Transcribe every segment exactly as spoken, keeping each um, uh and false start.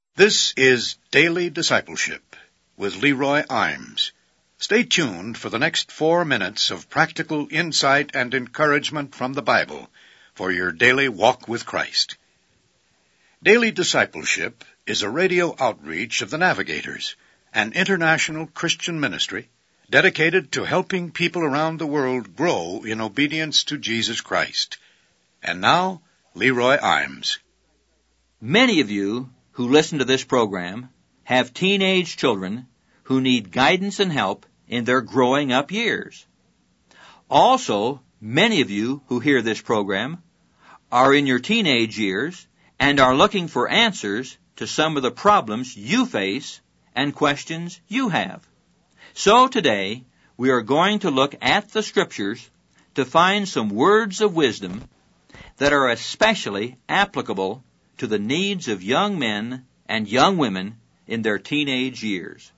This is Daily Discipleship with Leroy Imes. Stay tuned for the next four minutes of practical insight and encouragement from the Bible for your daily walk with Christ. Daily Discipleship is a radio outreach of the Navigators, an international Christian ministry dedicated to helping people around the world grow in obedience to Jesus Christ. And now, Leroy Imes. Many of you who listen to this program have teenage children who need guidance and help in their growing up years. Also, many of you who hear this program are in your teenage years and are looking for answers to some of the problems you face and questions you have. So today, we are going to look at the Scriptures to find some words of wisdom that are especially applicable to the needs of young men and young women in their teenage years.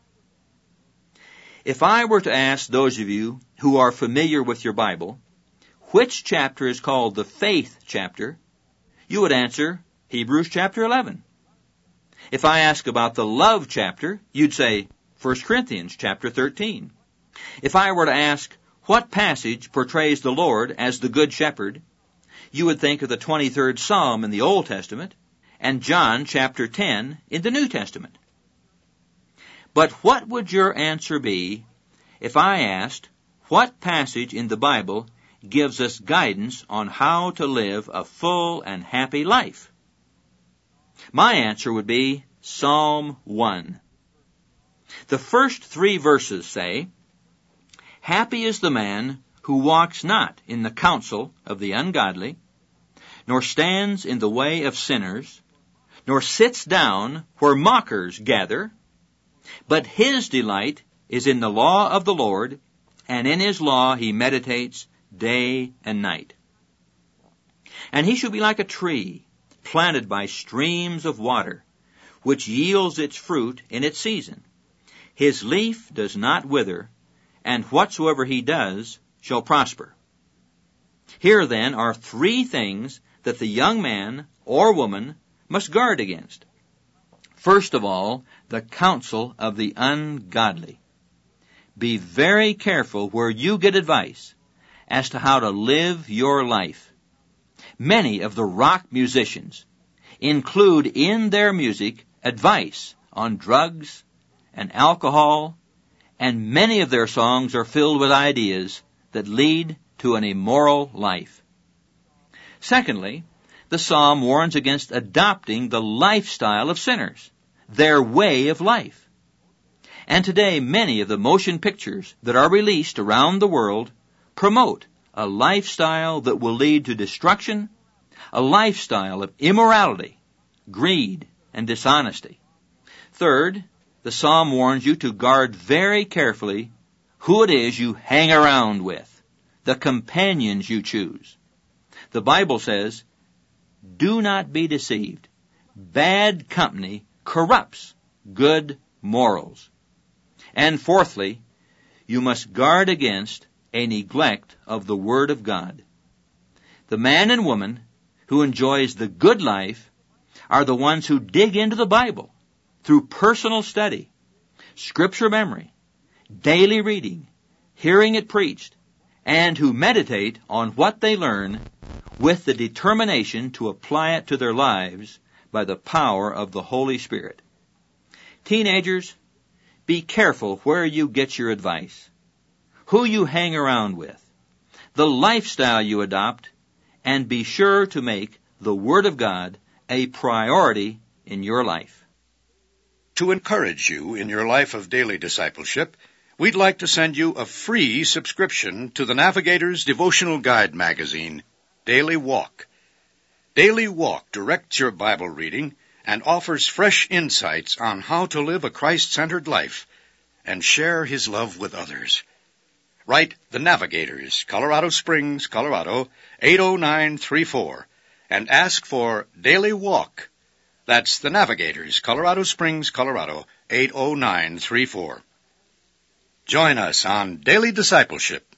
If I were to ask those of you who are familiar with your Bible, which chapter is called the faith chapter, you would answer Hebrews chapter eleven. If I ask about the love chapter, you'd say First Corinthians chapter thirteen. If I were to ask what passage portrays the Lord as the Good Shepherd, you would think of the twenty-third Psalm in the Old Testament and John chapter ten in the New Testament. But what would your answer be if I asked what passage in the Bible gives us guidance on how to live a full and happy life? My answer would be Psalm one. The first three verses say, "Happy is the man who walks not in the counsel of the ungodly, nor stands in the way of sinners, nor sits down where mockers gather, but his delight is in the law of the Lord, and in his law he meditates day and night. And he shall be like a tree planted by streams of water, which yields its fruit in its season. His leaf does not wither, and whatsoever he does shall prosper." Here then are three things that the young man or woman must guard against. First of all, the counsel of the ungodly. Be very careful where you get advice as to how to live your life. Many of the rock musicians include in their music advice on drugs and alcohol, and many of their songs are filled with ideas that lead to an immoral life. Secondly, the psalm warns against adopting the lifestyle of sinners, their way of life. And today, many of the motion pictures that are released around the world promote a lifestyle that will lead to destruction, a lifestyle of immorality, greed, and dishonesty. Third, the psalm warns you to guard very carefully who it is you hang around with, the companions you choose. The Bible says, "Do not be deceived. Bad company corrupts good morals." And fourthly, you must guard against a neglect of the Word of God. The man and woman who enjoys the good life are the ones who dig into the Bible through personal study, scripture memory, daily reading, hearing it preached, and who meditate on what they learn with the determination to apply it to their lives by the power of the Holy Spirit. Teenagers, be careful where you get your advice, who you hang around with, the lifestyle you adopt, and be sure to make the Word of God a priority in your life. To encourage you in your life of daily discipleship, we'd like to send you a free subscription to the Navigator's devotional guide magazine, Daily Walk. Daily Walk directs your Bible reading and offers fresh insights on how to live a Christ-centered life and share His love with others. Write The Navigators, Colorado Springs, Colorado, eight oh nine three four, and ask for Daily Walk. That's The Navigators, Colorado Springs, Colorado, eight oh nine three four. Join us on Daily Discipleship